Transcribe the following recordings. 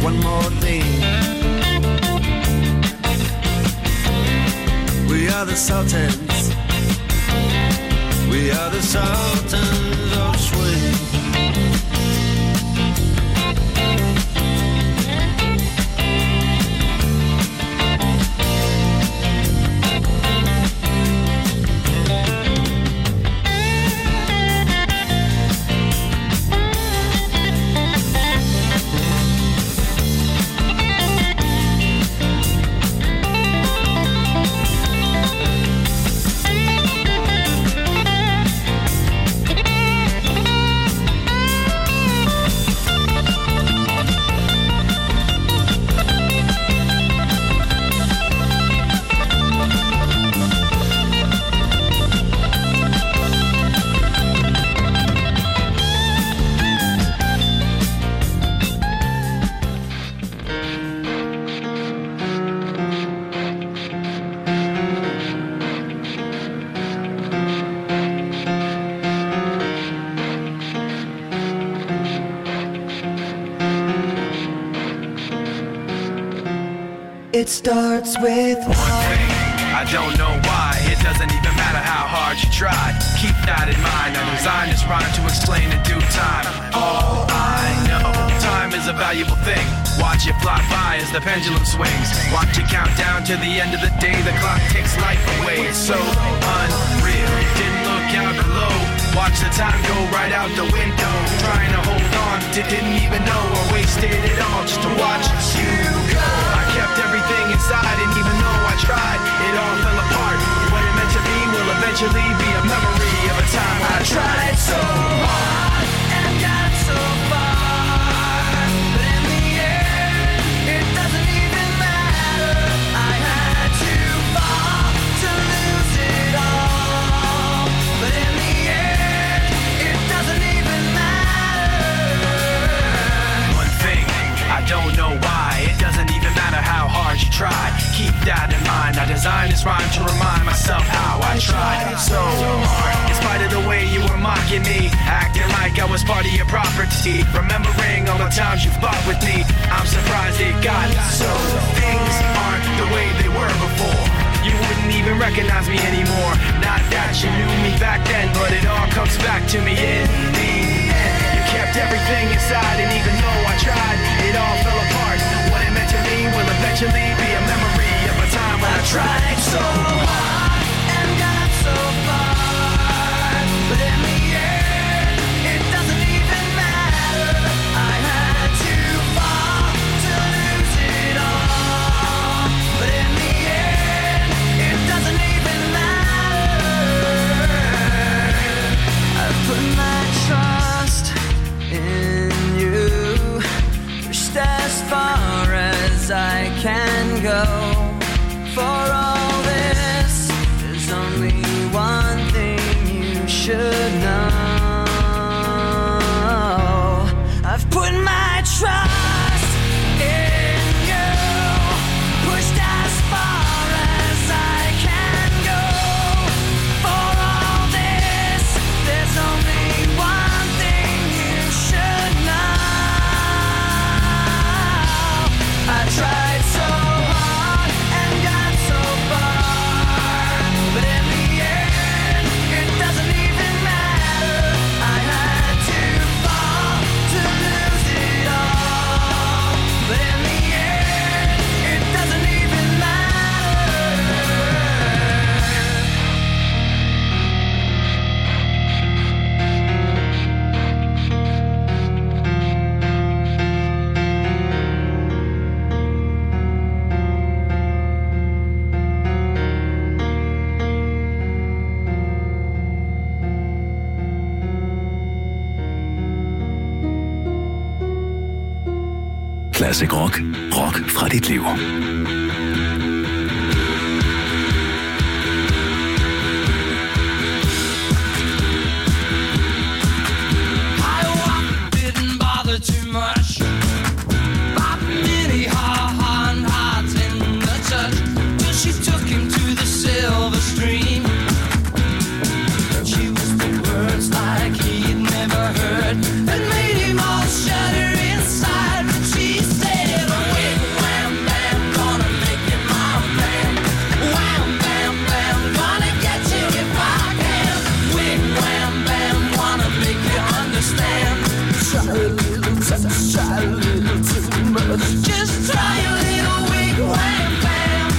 one more thing. We are the Sultans. We are the Sultans of Swing. It starts with one thing. I don't know why. It doesn't even matter how hard you try. Keep that in mind. I designed this rhyme to explain in due time. All I know, time is a valuable thing. Watch it fly by as the pendulum swings. Watch it count down to the end of the day. The clock takes life away. It's so unreal. Didn't look out below. Watch the time go right out the window. Trying to hold on, didn't even know I wasted it all just to watch you go. I kept everything inside, and even though I tried, it all fell apart. What it meant to be will eventually be a memory of a time I tried so hard and got so far, but in the end, it doesn't even matter. I had to fall to lose it all, but in the end, it doesn't even matter. One thing, I don't know why. It doesn't even matter how hard you try. Keep that in mind. I designed this rhyme to remind myself how I tried so hard. In spite of the way you were mocking me, acting like I was part of your property, remembering all the times you fought with me, I'm surprised it got so. Things aren't the way they were before. You wouldn't even recognize me anymore. Not that you knew me back then, but it all comes back to me in the end. You kept everything inside, and even though I tried, it all fell apart. What it meant to me will eventually be a memory of a time when I tried so hard and got so far, but in the end, it doesn't even matter. I had to fall to lose it all, but in the end, it doesn't even matter. I've put my trust in you, pushed as far as I can go. For all this, there's only one thing you should know. I've put my trust in you, pushed as far as I can go. For all this, there's only one thing you should know. I tried so hard and got so far, but in the end, it doesn't even matter. I had to fall to lose it all, but in the end, it doesn't even Classic Rock. Rock fra dit liv. Too much. Pop many hearts in the touch, till she took him to the silver stream. She whispered words like he'd never heard, that made him all shudder inside. But she said, try a little too much. Just try a little wig, wham, bam.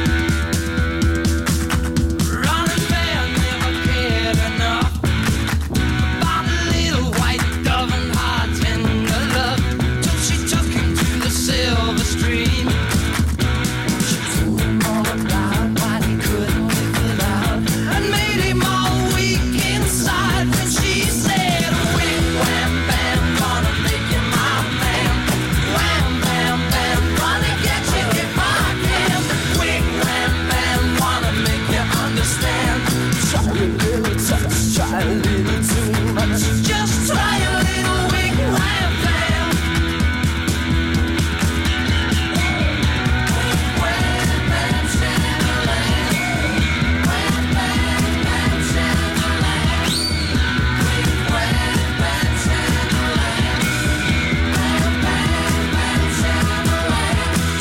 Running man never cared enough about a little white dove and hard tender love till she took him to the silver stream. She told him all about what he couldn't live without and made him all weak inside when she said, wig, wham, bam, gonna make you my man. Wham, bam, bam, gonna get you if I can. Wig, wham, bam, wanna make you understand. Try a little touch, try a little too much. Just try a little wig, wham, bam. Wham, bam, sham-a-lam. Wham, bam, bam, sham-a-lam. Wig, wham, bam, sham-a-lam. Wham, bam, bam, sham-a-lam.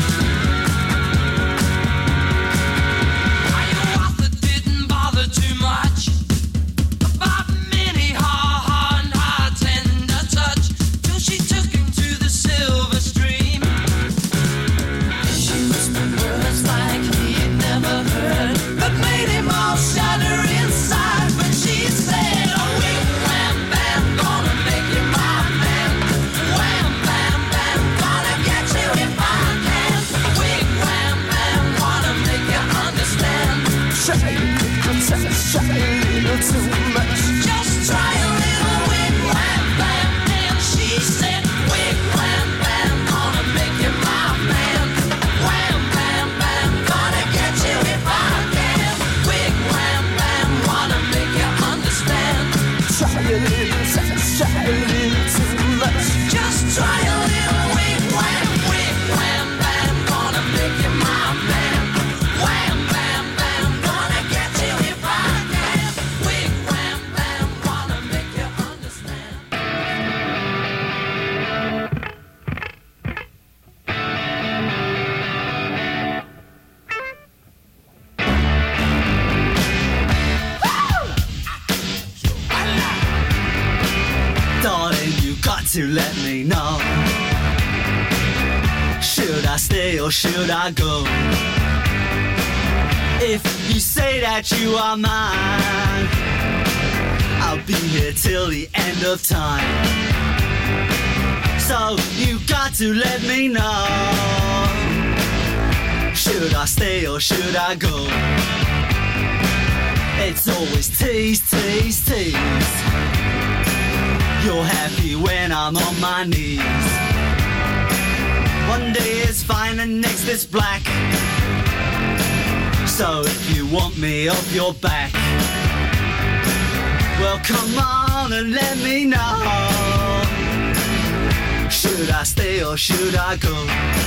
Are you off that didn't bother too much about Minnie, hard, tender touch till she took him to the silver stream? She whispered words like he'd never heard that made him all shudder inside when she said, oh, wig, wham, bam, gonna make you my man. Wham, bam, bam, gonna get you if I can. Wig, wham, bam, wanna make you understand. Try a little touch, try a little too much. Just try a little wig, wham, bam, and she said, wig, wham, bam, gonna make you my man. Wham, bam, bam, gonna get you if I can. Wig, wham, bam, wanna make you understand. Try a little touch, try a little too much. Just try a little wig, wham, bam, gonna make you my man. Wham, bam, bam, gonna get you if I can. Wig, wham, bam, wanna make you understand. Darling, you got to let me know. Should I stay or should I go? If you say that you are mine, I'll be here till the end of time. So you got to let me know. Should I stay or should I go? It's always tease, tease, tease. You're happy when I'm on my knees. One day is fine and next is black. So if you want me off your back, well come on and let me know. Should I stay or should I go?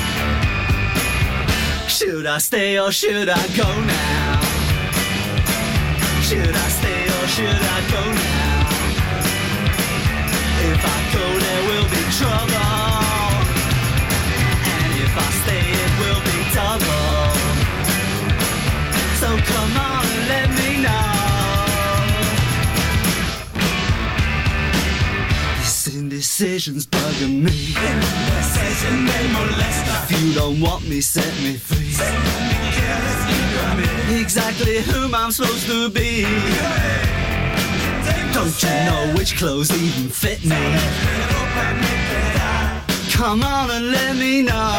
Should I stay or should I go now? Should I stay or should I go now? If I go there will be trouble, and if I stay it will be double. So come on and let me know. This indecision's bugging me. If you don't want me, set me free. Exactly whom I'm supposed to be. Don't you know which clothes even fit me? Come on and let me know.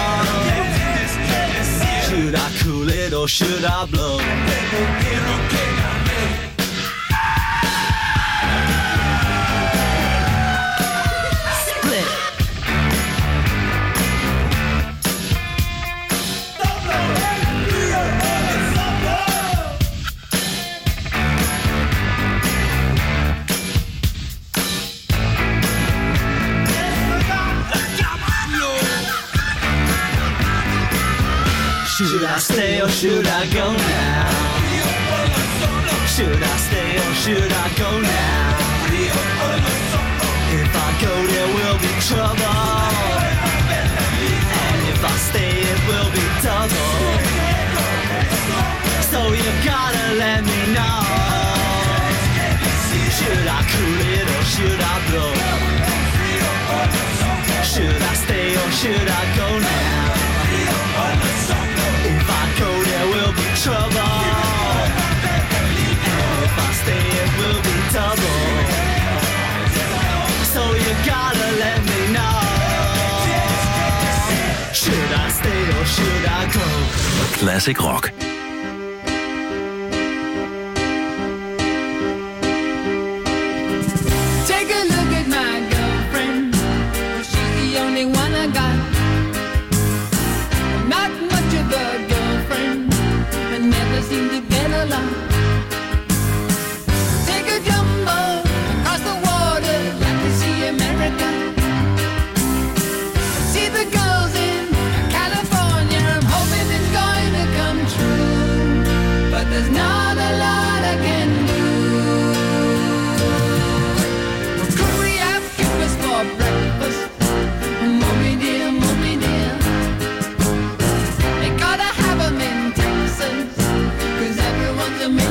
Should I cool it or should I blow? Split. Should I stay or should I go now? Should I stay or should I go now? If I go there will be trouble, and if I stay it will be double. So you gotta let me know. Should I cool it or should I blow? Should or should I go now? If I go there will be trouble, and if I stay it will be double. So you gotta let me know. Should I stay or should I go? Classic Rock. Take a look at my girlfriend. She's the only one I got. Not much of a girlfriend, but never seem to get along. Take a jumbo across the water, like to see America. See the girls in California. I'm hoping it's going to come true, but there's not a lot I can do. Could we have breakfast for breakfast? Mommy dear, mommy dear. They gotta have 'em in Texas, 'cause everyone's a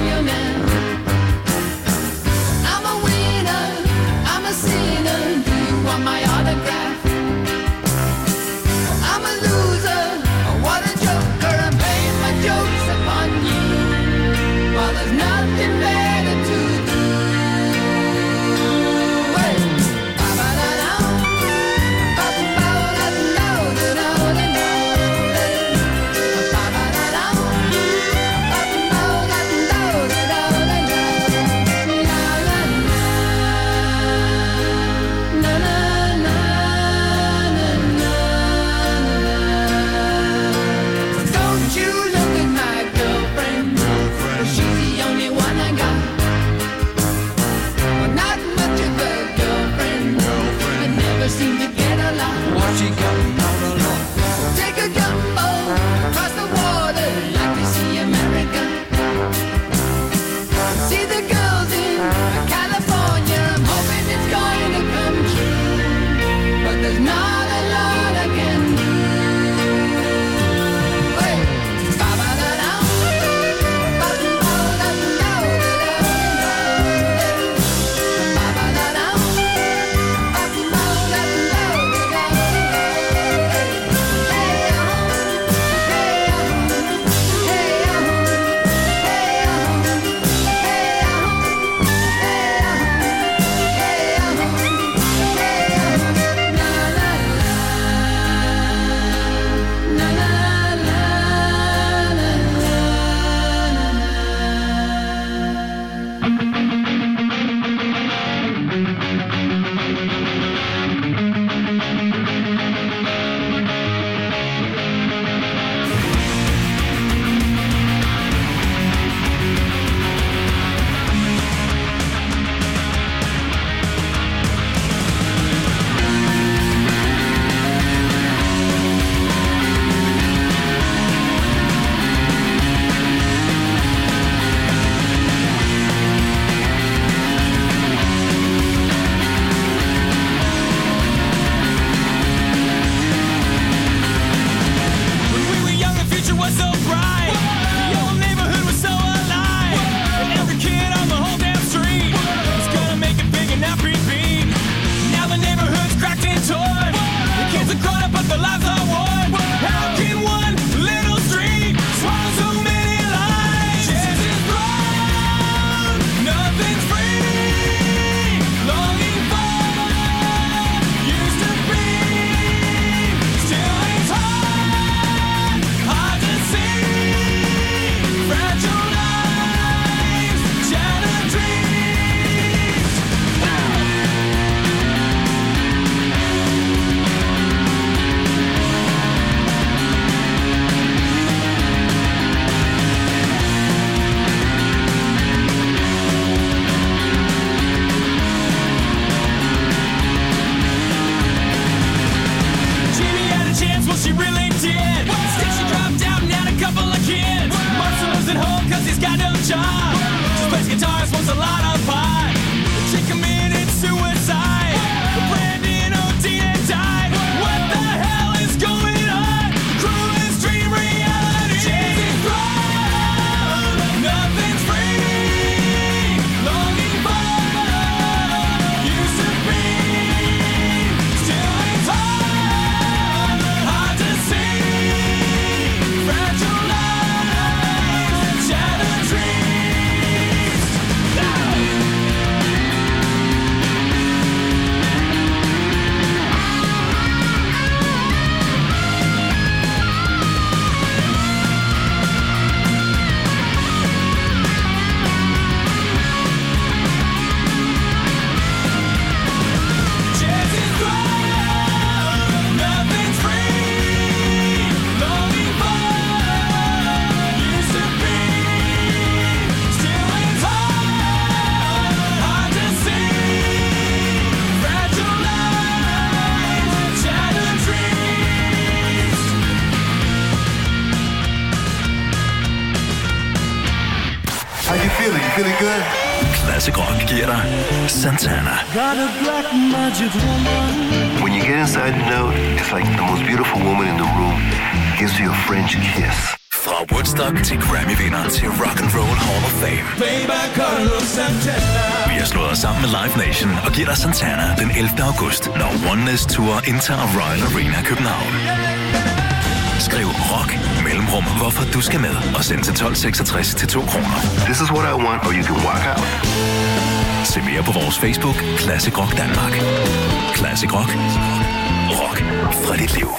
feeling? You feeling good? Classic Rock giver dig Santana. Got a black magic woman. When you get inside the note, it's like the most beautiful woman in the room gives you a French kiss. Fra Woodstock til Grammy-vinder til Rock and Roll Hall of Fame. Baby, Carlos Santana. Vi har slået os sammen med Live Nation og giver dig Santana den 11. august, når Oneness Tour indtager Royal Arena København. Skriv rock mellemrum, hvorfor du skal med, og send til 1266 til 2 kroner. This is what I want, or you can walk out. Se mere på vores Facebook, Classic Rock Danmark. Classic Rock. Rock fra dit liv.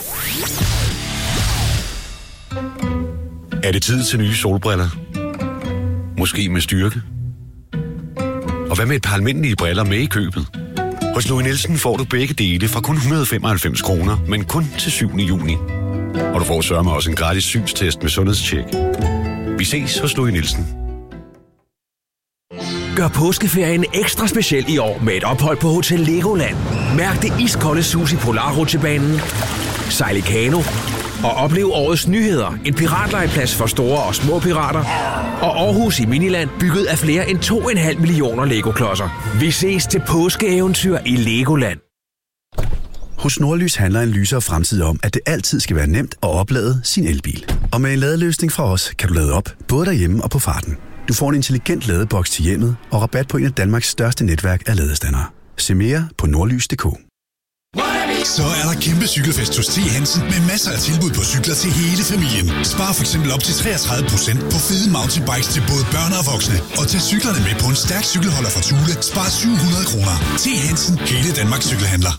Er det tid til nye solbriller? Måske med styrke? Og hvad med et par almindelige briller med i købet? Hos Louis Nielsen får du begge dele fra kun 195 kroner, men kun til 7. juni. Og du får sørme også en gratis synstest med sundhedstjek. Vi ses hos Louis Nielsen. Gør påskeferien ekstra speciel i år med et ophold på Hotel Legoland. Mærk det iskolde sus i Polarrutsjebanen, sejl i kano og oplev årets nyheder. En piratlegeplads for store og små pirater. Og Aarhus i Miniland, bygget af flere end 2,5 millioner Lego-klodser. Vi ses til påskeeventyr i Legoland. Hos Nordlys handler en lysere fremtid om, at det altid skal være nemt at oplade sin elbil. Og med en ladeløsning fra os, kan du lade op, både derhjemme og på farten. Du får en intelligent ladeboks til hjemmet og rabat på en af Danmarks største netværk af ladestandere. Se mere på nordlys.dk. Så er der kæmpe cykelfest hos T. Hansen med masser af tilbud på cykler til hele familien. Spar for eksempel op til 33% på fede mountainbikes til både børn og voksne. Og tag cyklerne med på en stærk cykelholder fra Thule. Spar 700 kroner. T. Hansen, hele Danmarks cykelhandler.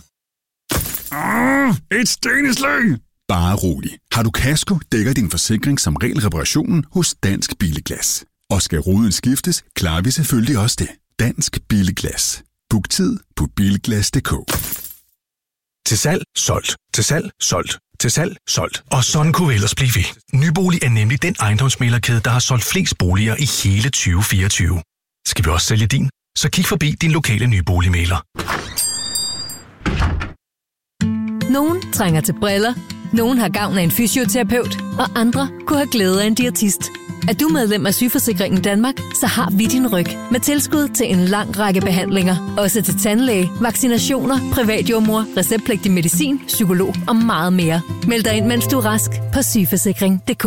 Et steneslag! Bare rolig. Har du kasko, dækker din forsikring som regel reparationen hos Dansk Bilglas. Og skal ruden skiftes, klarer vi selvfølgelig også det. Dansk Bilglas. Book tid på bilglas.dk. Til salg, solgt. Til salg, solgt. Til salg, solgt. Og sådan kunne vi ellers blive ved. Nybolig er nemlig den ejendomsmæglerkæde, der har solgt flest boliger i hele 2024. Skal vi også sælge din? Så kig forbi din lokale nyboligmægler. Nogen trænger til briller, nogen har gavn af en fysioterapeut, og andre kunne have glæde af en diætist. Er du medlem af Sygeforsikringen Danmark, så har vi din ryg med tilskud til en lang række behandlinger. Også til tandlæge, vaccinationer, privatjordmor, receptpligtig medicin, psykolog og meget mere. Meld dig ind, mens du er rask på sygeforsikring.dk.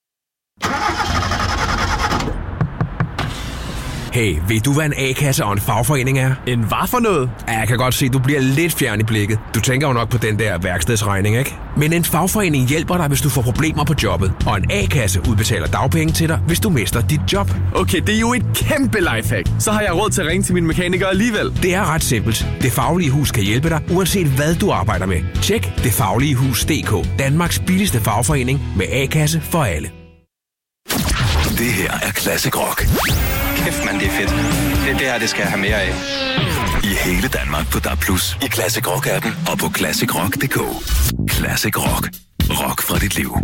Hey, ved du, hvad en A-kasse og en fagforening er? En hvad for noget? Ja, jeg kan godt se, at du bliver lidt fjern i blikket. Du tænker jo nok på den der værkstedsregning, ikke? Men en fagforening hjælper dig, hvis du får problemer på jobbet. Og en A-kasse udbetaler dagpenge til dig, hvis du mister dit job. Okay, det er jo et kæmpe lifehack. Så har jeg råd til at ringe til min mekaniker alligevel. Det er ret simpelt. Det Faglige Hus kan hjælpe dig, uanset hvad du arbejder med. Tjek detfagligehus.dk. Danmarks billigste fagforening med A-kasse for alle. Det her er Classic Rock. Kæft, man, det er fedt. Det her, det skal jeg have mere af. I hele Danmark på DAB+, i Classic Rock-appen og på classicrock.dk. Classic Rock. Rock fra dit liv.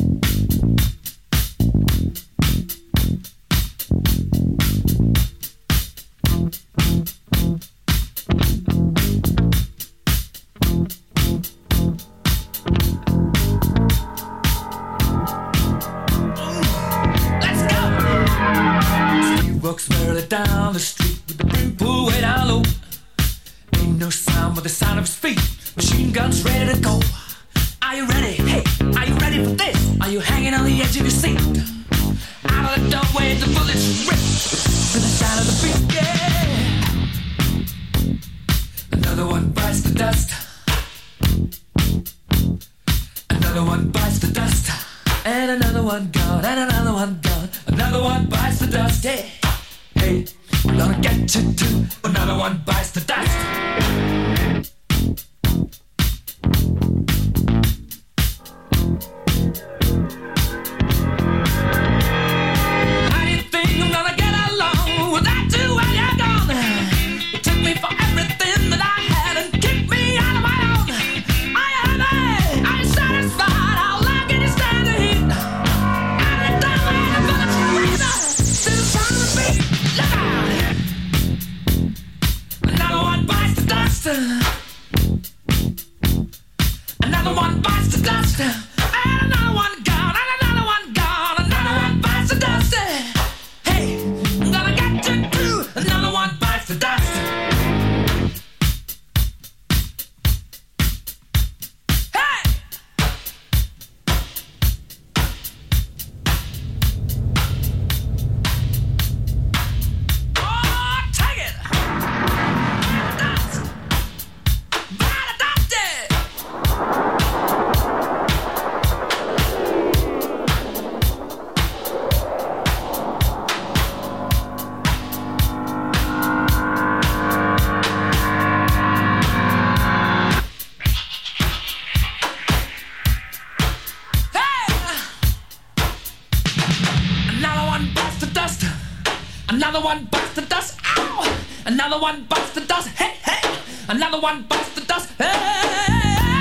Walks merrily down the street with the brim pulled way down low. Ain't no sound but the sound of his feet. Machine guns ready to go. Are you ready? Hey, are you ready for this? Are you hanging on the edge of your seat? Out of the doorway, the bullets rip to the sound of the beat. Yeah. Another one bites the dust. Another one bites the dust. And another one gone. And another one gone. Another one bites the dust. Yeah. Hey, we're gonna get you too. Another one bites the dust. How do you think I'm gonna get along without you while you're gone? You took me for everything that I had and kicked me out of my own. Are you happy? Are you satisfied? How long can you stand the heat? Out of the doorway, the bullets razor to the sound of the beat. Look out! Another one bites the dust. Another one bites the dust. And another one gone. And another one gone. Another one bites the dust. Hey, I'm gonna get Another one bites the dust. Ow! Another one bites the dust. Hey, hey! Another one bites the dust. Hey!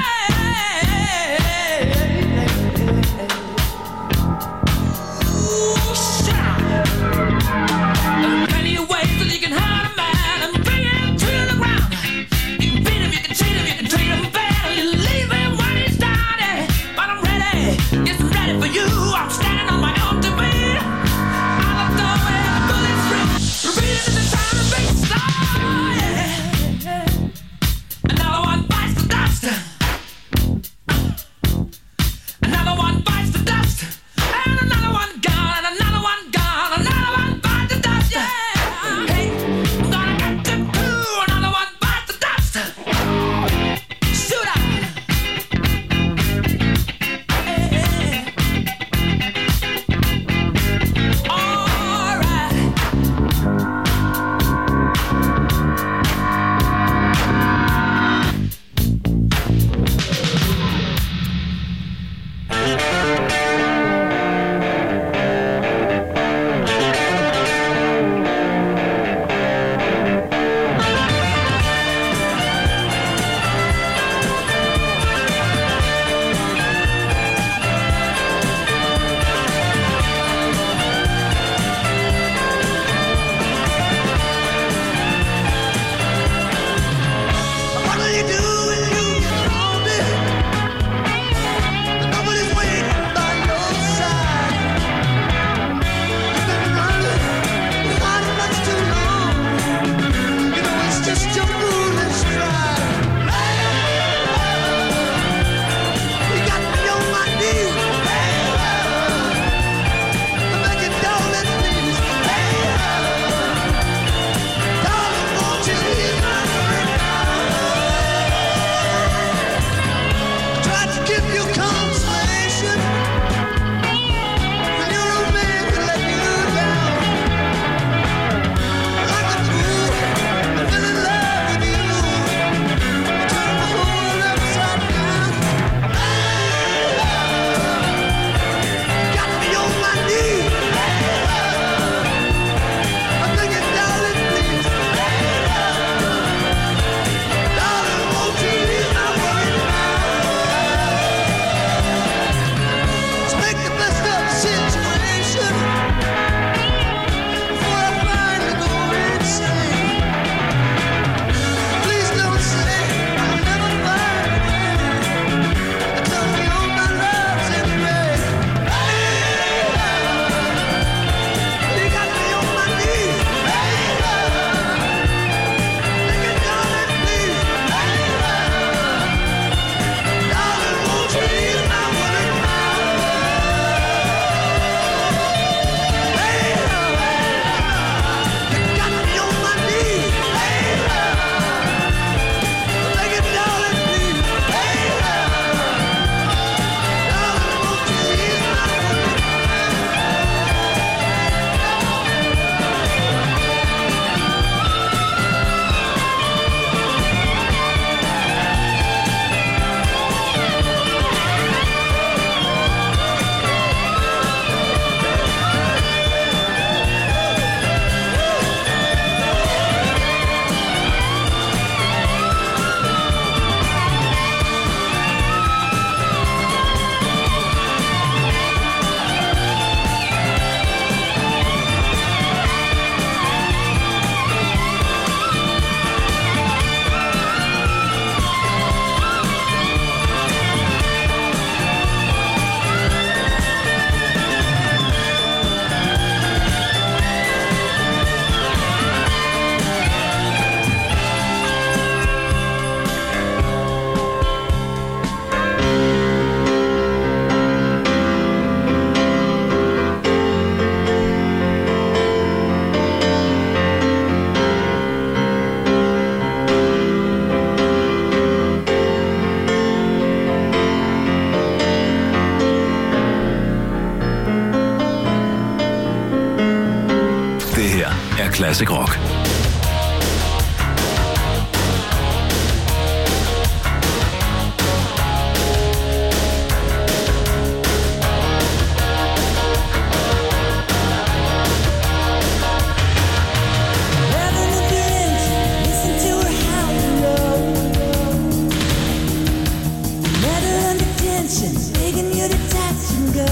Classic Rock. attention, begging you to touch and go.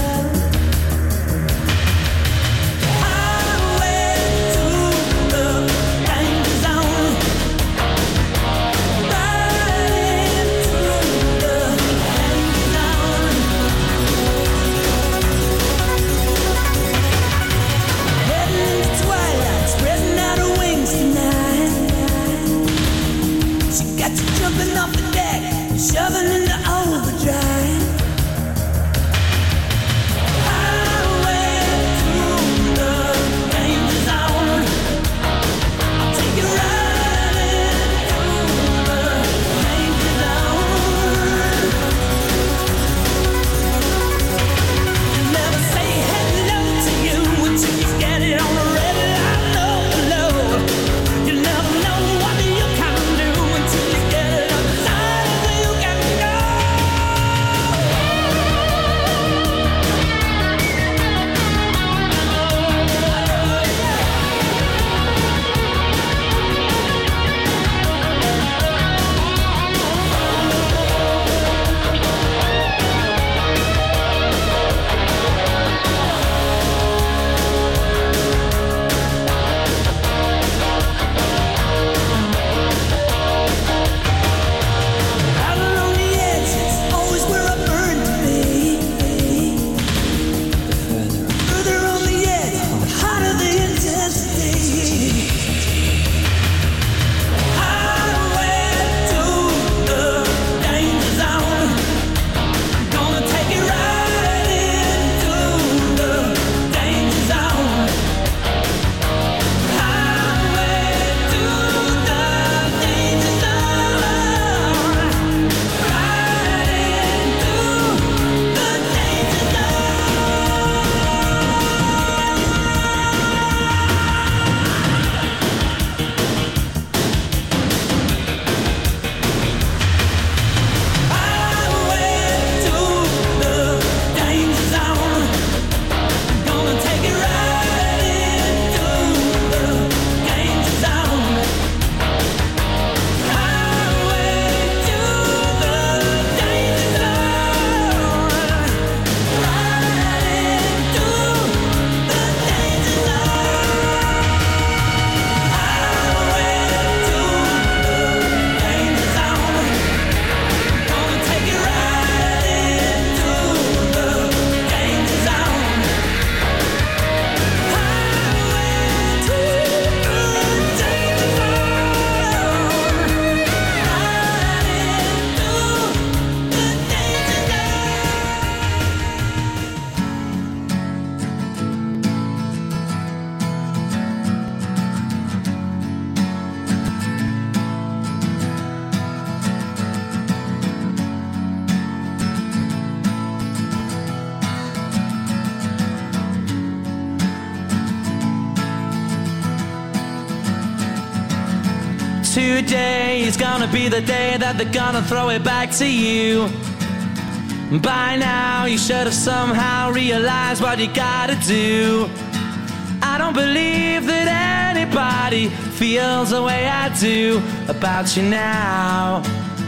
Jumping off the deck, shoving into overdrive. Highway through the danger zone. I'll take you riding through the danger zone. You never say hello to you until you get it on the red line. No. You never know what you can do until you get it. Today is gonna be the day that they're gonna throw it back to you. By now you should have somehow realized what you gotta do. I don't believe that anybody feels the way I do about you now.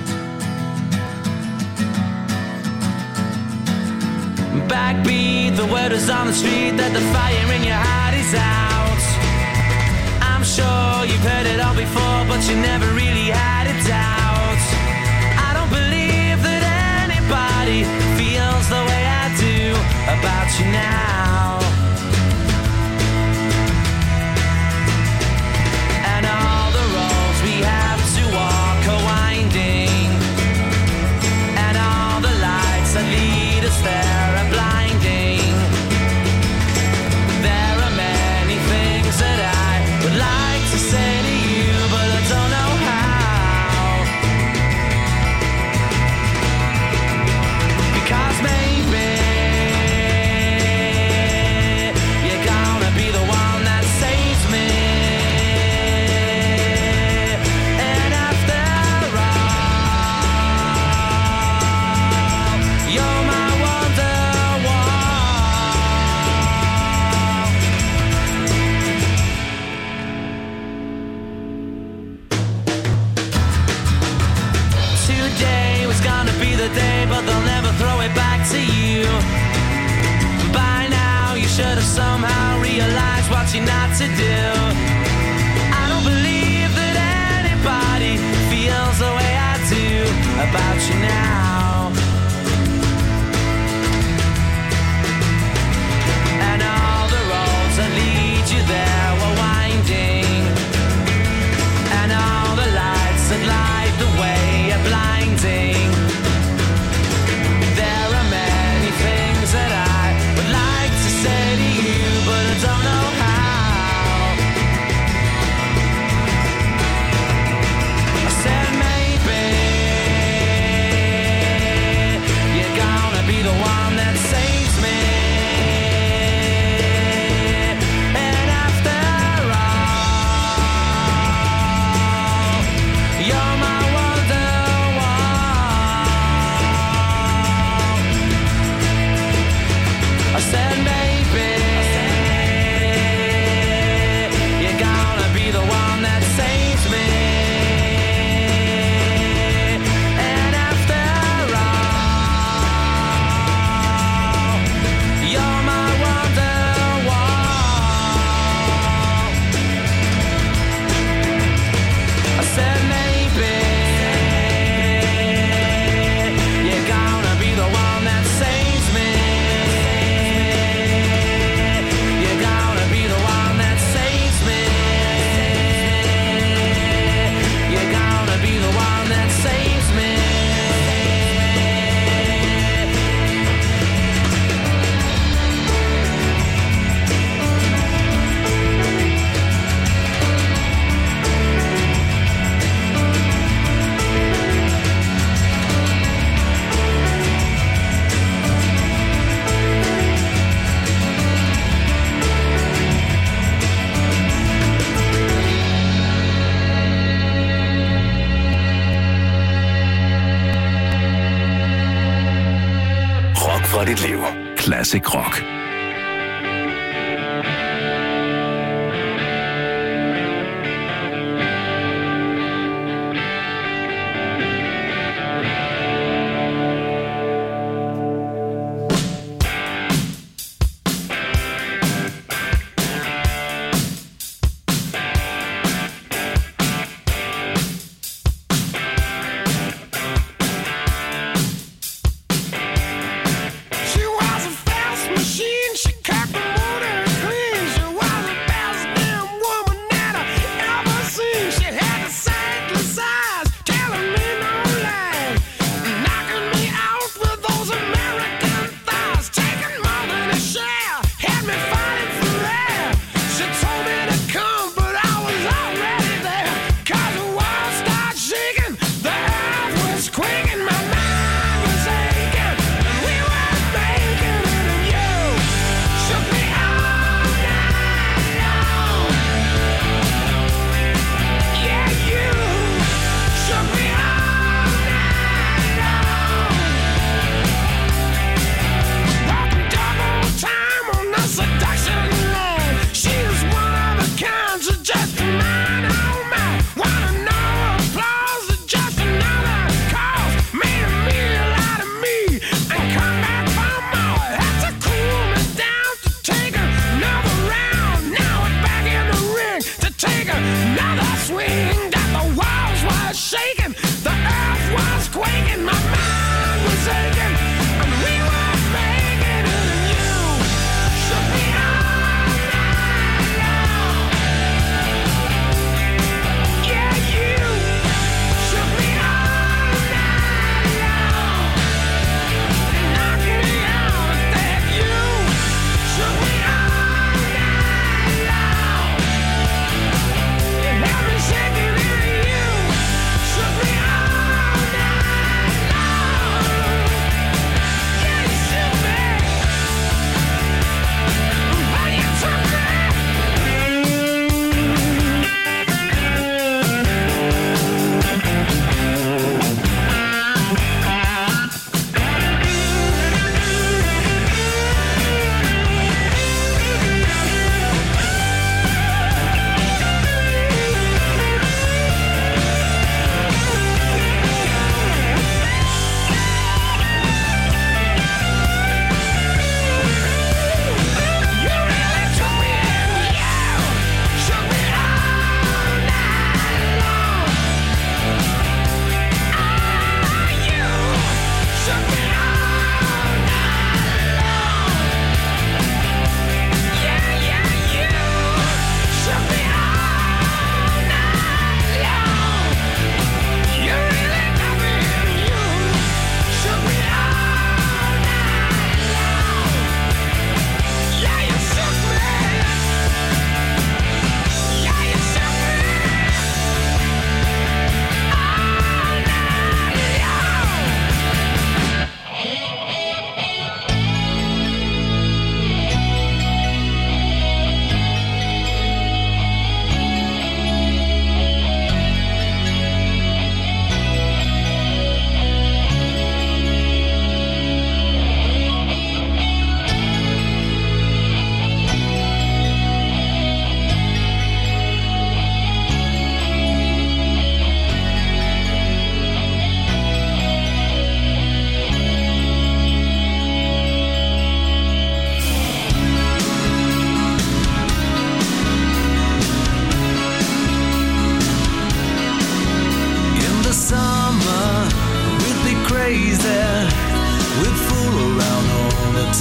Backbeat, the word is on the street that the fire in your heart is out. I'm sure you've heard it all before, but you never really had a doubt. I don't believe that anybody feels the way I do about you now. And all the roads we have to walk are winding, and all the lights that lead us there are blinding. There are many things that I would like to say to you, but I don't know how. Because maybe what you're not to do. I don't believe that anybody feels the way I do about you now. And all the roads that lead you there were winding, and all the lights that light the way are blinding. There are many things that I would like to say to you, but I don't know how. I said maybe you're gonna be the one that saves me. And after all, you're my I said maybe you're gonna be the one that saves me. And after all, you're my Wonderwall. I said maybe you're gonna be the one that saves me. Fra dit liv. Classic Rock. She was a fast machine.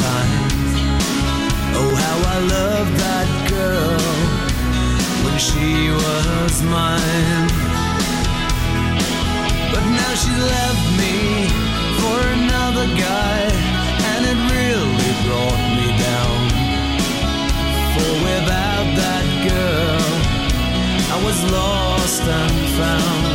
time. Oh, how I loved that girl when she was mine. But now she left me for another guy, and it really brought me down. For without that girl, I was lost and found.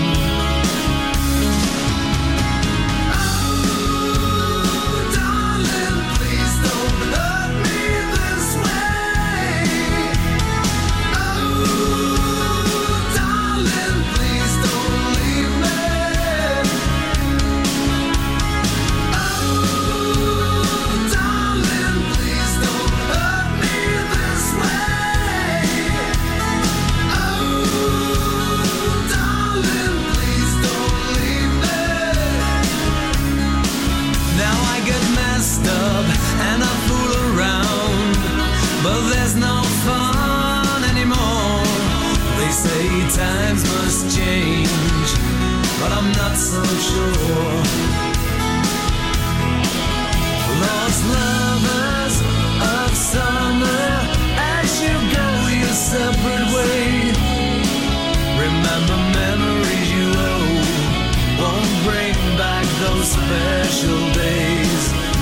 And I fool around, but there's no fun anymore. They say times must change, but I'm not so sure. Lost lovers of summer, as you go your separate way, remember memories you owe, won't bring back those special days.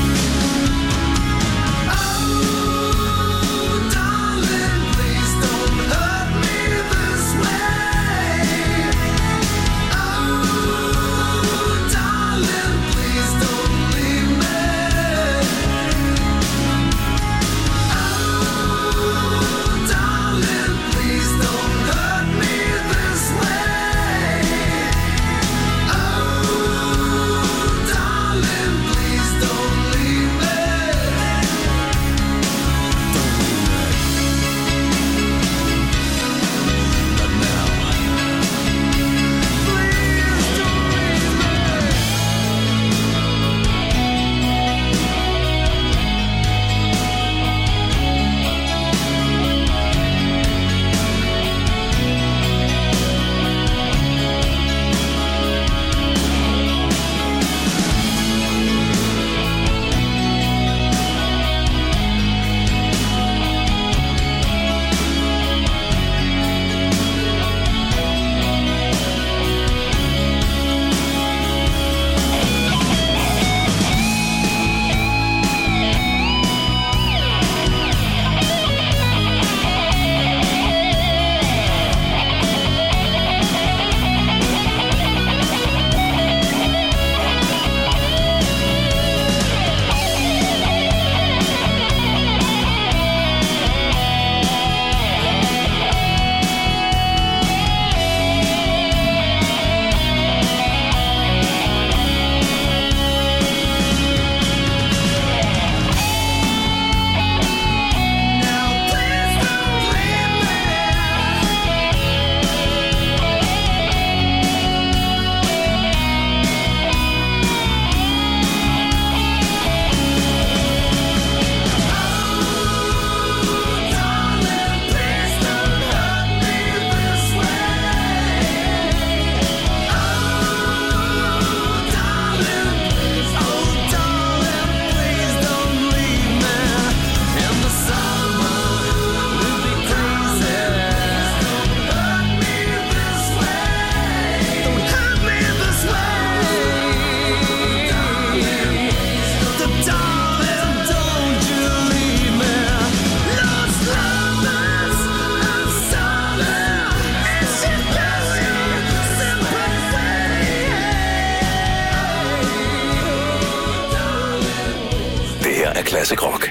Classic Rock.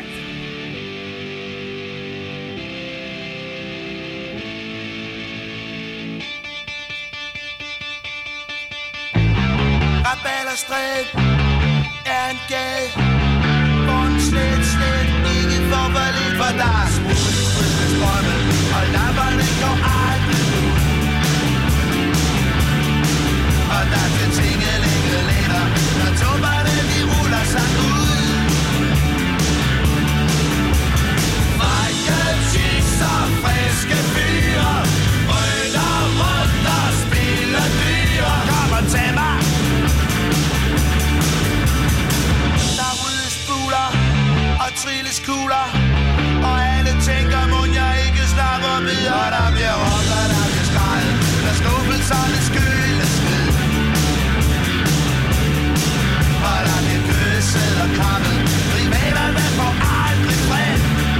Rabalderstræde er en gade, hvor en slet ikke får for lidt, for der er smule strømme, og lapperne går aldrig ud. Og der skal tingelinge lænder, når tubberne de ruller sig ud. Friske fyre, rødder rundt og spiller dyre. Kom og tag mig. Der ryddes buler og trilleskugler. Og alle tænker, må jeg ikke snapper videre. Der bliver råbt, og der bliver skreget. Der skuffelserne skyldes ned. Og der bliver kysset og krammet. Rivalerne får aldrig fred.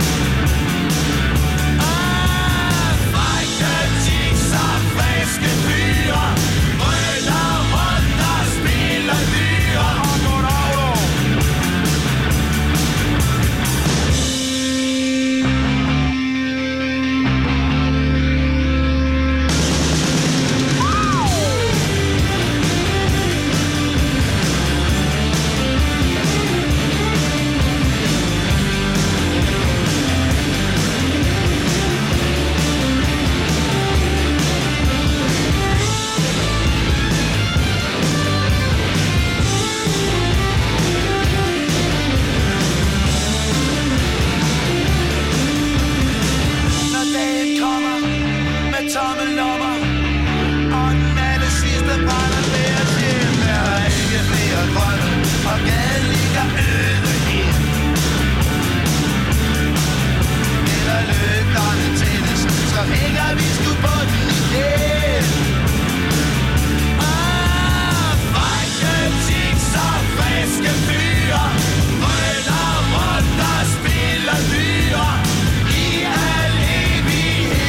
Frække chicks og friske fyre brøler rundt og spiller dyre. Og goddag du. Tomme lommer og den alle sidste brænder deres hjem. Der er ikke flere drømme, og gaden ligger øde ind. Eller lygterne tændes, så hænger vi sgu på den igen. Frække chicks og friske fyre brøler rundt og spiller dyre i al evighed.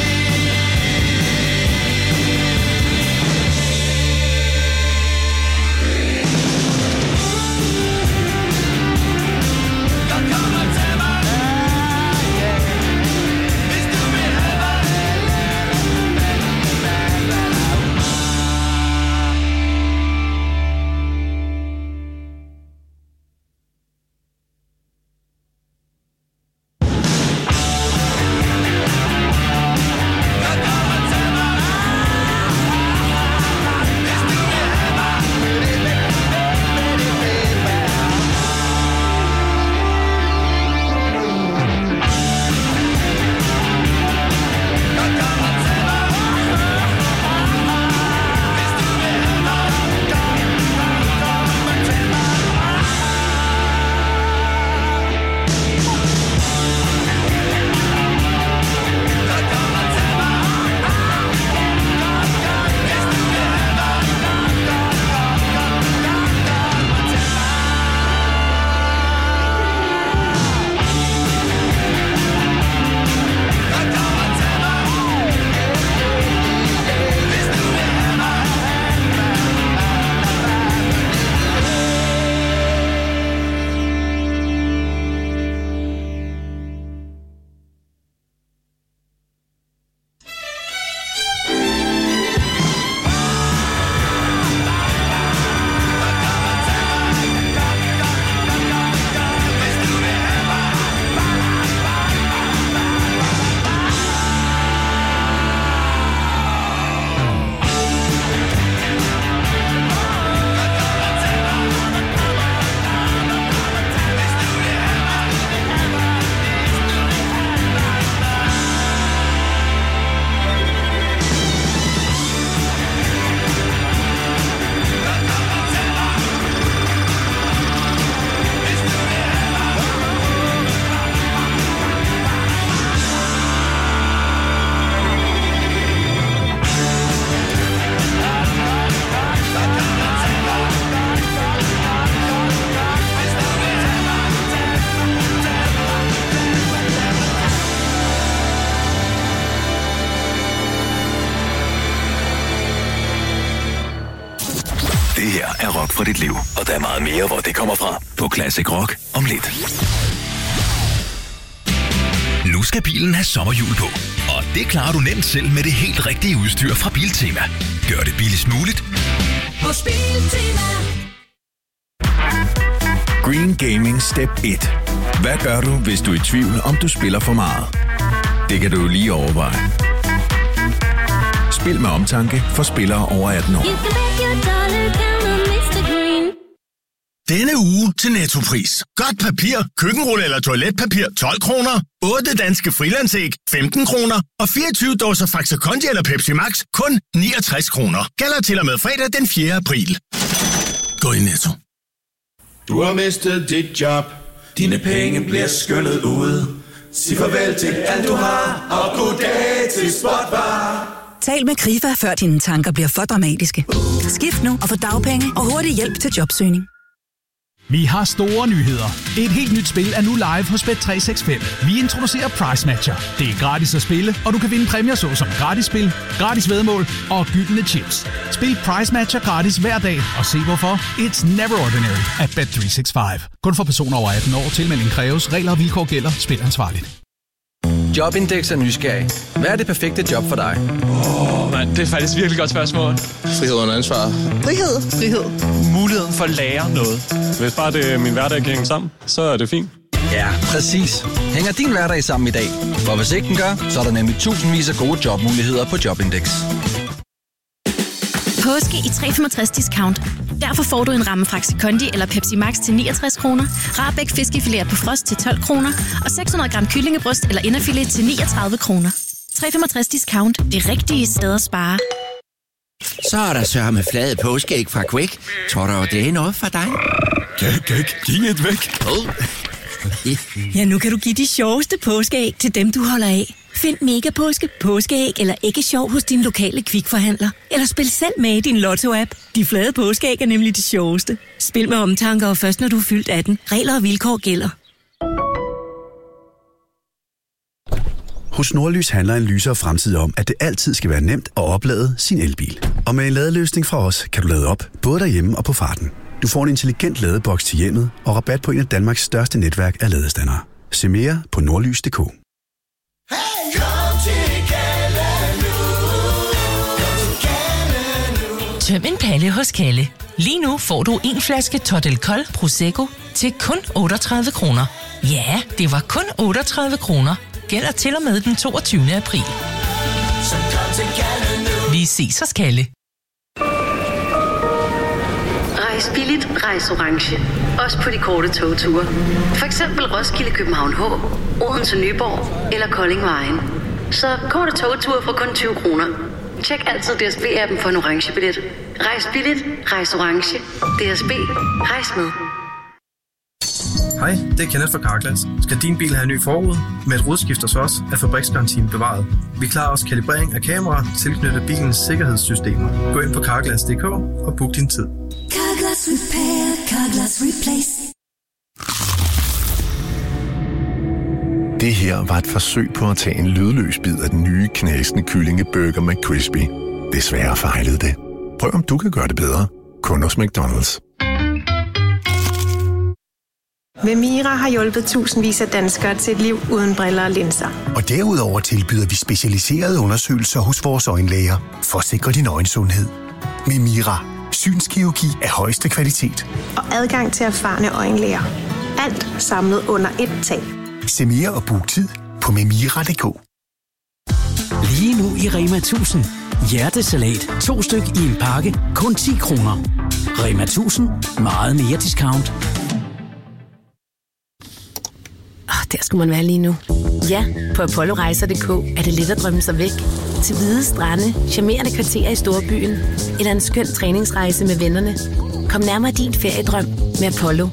Det her er Rock for dit liv, og der er meget mere, hvor det kommer fra på Classic Rock om lidt. Nu skal bilen have sommerhjul på, og det klarer du nemt selv med det helt rigtige udstyr fra Biltema. Gør det billigst muligt hos Biltema. Green Gaming Step 1. Hvad gør du, hvis du er i tvivl, om du spiller for meget? Det kan du lige overveje. Spil med omtanke for spillere over 18 år. Denne uge til Nettopris. Godt papir, køkkenrulle eller toiletpapir 12 kroner. 8 danske frilandsæg 15 kroner. Og 24 dåser Faxe Kondi eller Pepsi Max kun 69 kroner. Gælder til og med fredag den 4. april. Gå i Netto. Du har mistet dit job. Dine penge bliver skyllet ud. Sig farvel til alt du har, og goddag til Spotbar. Tal med Krifa, før dine tanker bliver for dramatiske. Skift nu og få dagpenge og hurtig hjælp til jobsøgning. Vi har store nyheder. Et helt nyt spil er nu live hos Bet365. Vi introducerer Price Matcher. Det er gratis at spille, og du kan vinde præmier såsom gratis spil, gratis væddemål og gyldne chips. Spil Price Matcher gratis hver dag, og se hvorfor. It's never ordinary at Bet365. Kun for personer over 18 år. Tilmelding kræves. Regler og vilkår gælder. Spil ansvarligt. Jobindex er nysgerrig. Hvad er det perfekte job for dig? Det er faktisk virkelig godt spørgsmål. Frihed under ansvar. Frihed. Muligheden for at lære noget. Hvis bare det er min hverdag kan hænge sammen, så er det fint. Ja, præcis. Hænger din hverdag sammen i dag? For hvis ikke den gør, så er der nemlig tusindvis af gode jobmuligheder på Jobindex. Påske i 365 discount. Derfor får du en ramme Faxe Kondi eller Pepsi Max til 69 kroner, Rahbæk fiskefilet på frost til 12 kroner og 600 gram kyllingebryst eller inderfilet til 39 kroner. 365 discount. Det rigtige sted at spare. Så er der sørme flade påskeæg fra Quake. Tror du, det er noget for dig? Giv et væk. Ja, nu kan du give de sjoveste påskeæg til dem, du holder af. Find Mega Påske, påskeæg eller æggesjov hos din lokale Kvikforhandler. Eller spil selv med i din Lotto-app. De flade påskeæg er nemlig de sjoveste. Spil med omtanke og først når du er fyldt 18. Regler og vilkår gælder. Hos Nordlys handler en lysere fremtid om, at det altid skal være nemt at oplade sin elbil. Og med en ladeløsning fra os, kan du lade op, både derhjemme og på farten. Du får en intelligent ladeboks til hjemmet og rabat på en af Danmarks største netværk af ladestandere. Se mere på nordlys.dk. Tøm en palle hos Kalle. Lige nu får du en flaske Totel Kold Prosecco til kun 38 kroner. Ja, det var kun 38 kroner. Gælder til og med den 22. april. Vi ses hos Kalle. Rejs billigt, rejs orange. Også på de korte togture. For eksempel Roskilde, København H, Odense, Nyborg eller Kolding Vejen. Så korte togture for kun 20 kroner. Tjek altid DSB-appen for en orange billet. Rejs billigt, rejs orange. DSB, rejs med. Hej, det er Kenneth fra Carglass. Skal din bil have en ny forrude? Med et rodskift hos os er fabriksgarantien bevaret. Vi klarer også kalibrering af kameraer tilknyttet bilens sikkerhedssystemer. Gå ind på carglass.dk og book din tid. Carglass Repair, Carglass Replace. Det her var et forsøg på at tage en lydløs bid af den nye knasende kyllingeburger McCrispy. Desværre fejlede det. Prøv om du kan gøre det bedre. Kun hos McDonald's. Memira har hjulpet tusindvis af danskere til et liv uden briller og linser. Og derudover tilbyder vi specialiserede undersøgelser hos vores øjenlæger for at sikre din øjensundhed. Memira. Synskirurgi af højeste kvalitet. Og adgang til erfarne øjenlæger. Alt samlet under ét tag. Se mere og book tid på memira.dk. Lige nu i Rema 1000. Hjertesalat 2 styk i en pakke. Kun 10 kroner. Rema 1000. Meget mere discount. Der skulle man være lige nu. Ja, på ApolloRejser.dk er det let at drømme sig væk. Til hvide strande, charmerende kvarterer i storbyen eller en skøn træningsrejse med vennerne. Kom nærmere din feriedrøm med Apollo.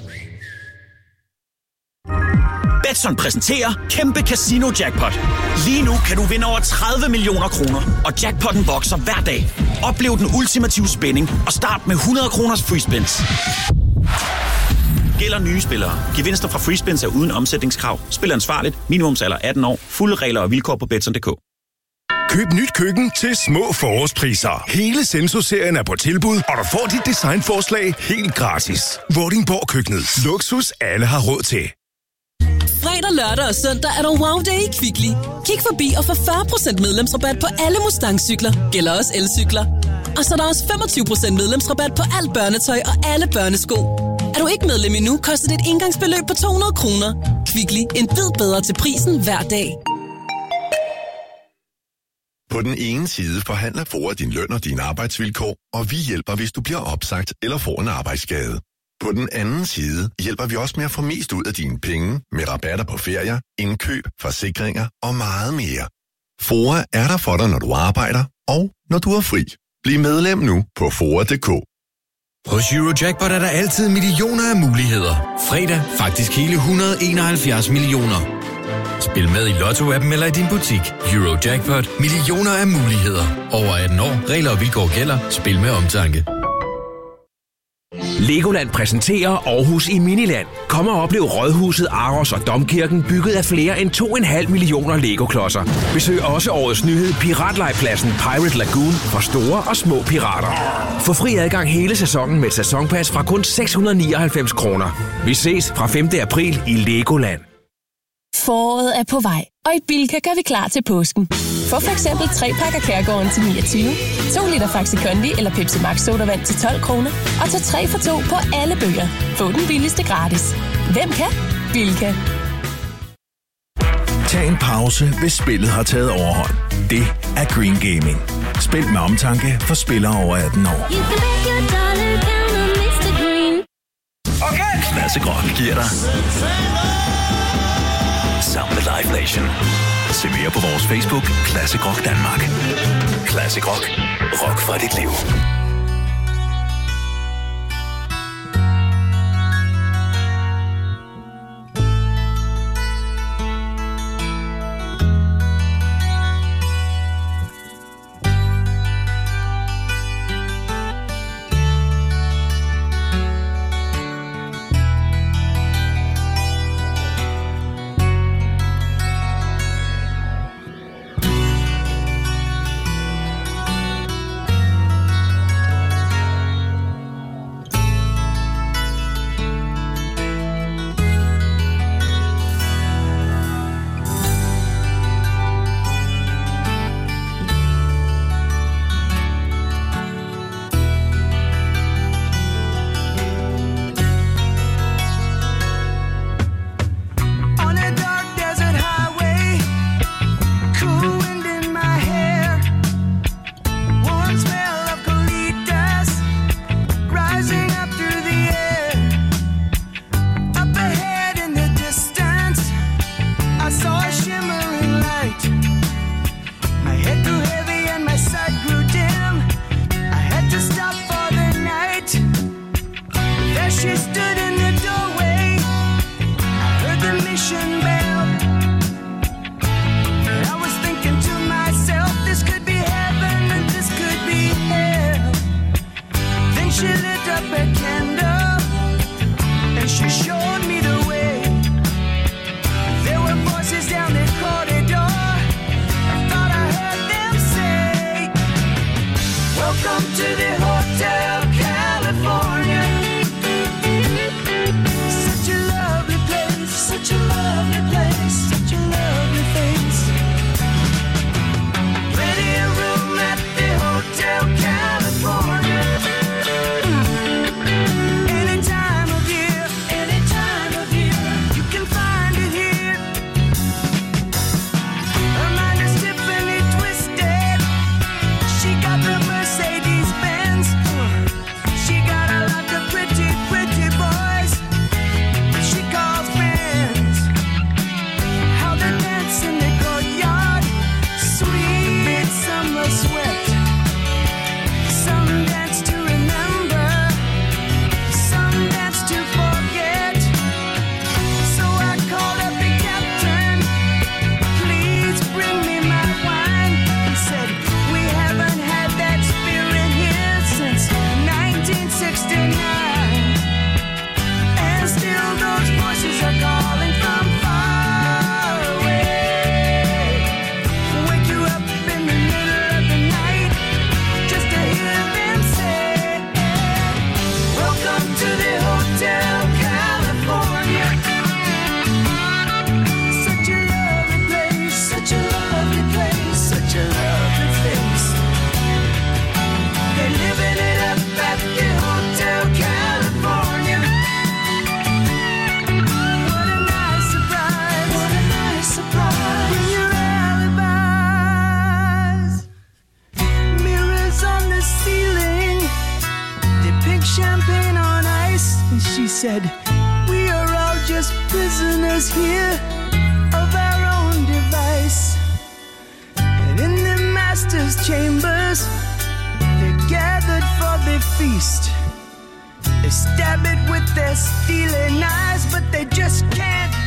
Betson præsenterer Kæmpe Casino Jackpot. Lige nu kan du vinde over 30 millioner kroner, og jackpotten vokser hver dag. Oplev den ultimative spænding og start med 100 kroners free spins. Gælder nye spillere. Gevinster fra free spins er uden omsætningskrav. Spil ansvarligt. Minimumsalder 18 år. Fulde regler og vilkår på Betson.dk. Køb nyt køkken til små forårspriser. Hele Senso-serien er på tilbud, og du får dit designforslag helt gratis. Vordingborg Køkkenet. Luksus alle har råd til. Fredag, lørdag og søndag er der wow day i Kvickly. Kig forbi og få 40% medlemsrabat på alle Mustang-cykler. Gælder også elcykler. Og så er der også 25% medlemsrabat på alt børnetøj og alle børnesko. Er du ikke medlem endnu, koster det et engangsbeløb på 200 kroner. Kvickly, en bid bedre til prisen hver dag. På den ene side forhandler FOA din løn og dine arbejdsvilkår, og vi hjælper, hvis du bliver opsagt eller får en arbejdsskade. På den anden side hjælper vi også med at få mest ud af dine penge med rabatter på ferier, indkøb, forsikringer og meget mere. FOA er der for dig, når du arbejder og når du er fri. Bliv medlem nu på FOA.dk. Hos Eurojackpot er der altid millioner af muligheder. Fredag faktisk hele 171 millioner. Spil med i Lotto-appen eller i din butik. Eurojackpot. Millioner af muligheder. Over 18 år. Regler og vilkår gælder. Spil med omtanke. Legoland præsenterer Aarhus i Miniland. Kom og oplev Rådhuset, Aros og Domkirken bygget af flere end 2,5 millioner Lego-klodser. Besøg også årets nyhed Piratlejrpladsen Pirate Lagoon for store og små pirater. Få fri adgang hele sæsonen med et sæsonpas fra kun 699 kroner. Vi ses fra 5. april i Legoland. Foråret er på vej, og i Bilka gør vi klar til påsken. Få for eksempel 3 pakker Kærgården til 29, 2 liter Faxi Kondi eller Pepsi Max sodavand til 12 kroner, og så 3 for 2 på alle bøger. Få den billigste gratis. Hvem kan? Bilka. Tag en pause, hvis spillet har taget overhånd. Det er Green Gaming. Spil med omtanke for spillere over 18 år. Okay. Classic Rock giver dig sammen med Live Nation. Se mere på vores Facebook, Classic Rock Danmark. Classic Rock. Rock for dit liv. said, we are all just prisoners here of our own device. And in the master's chambers, they're gathered for the feast. They stab it with their stealing eyes, but they just can't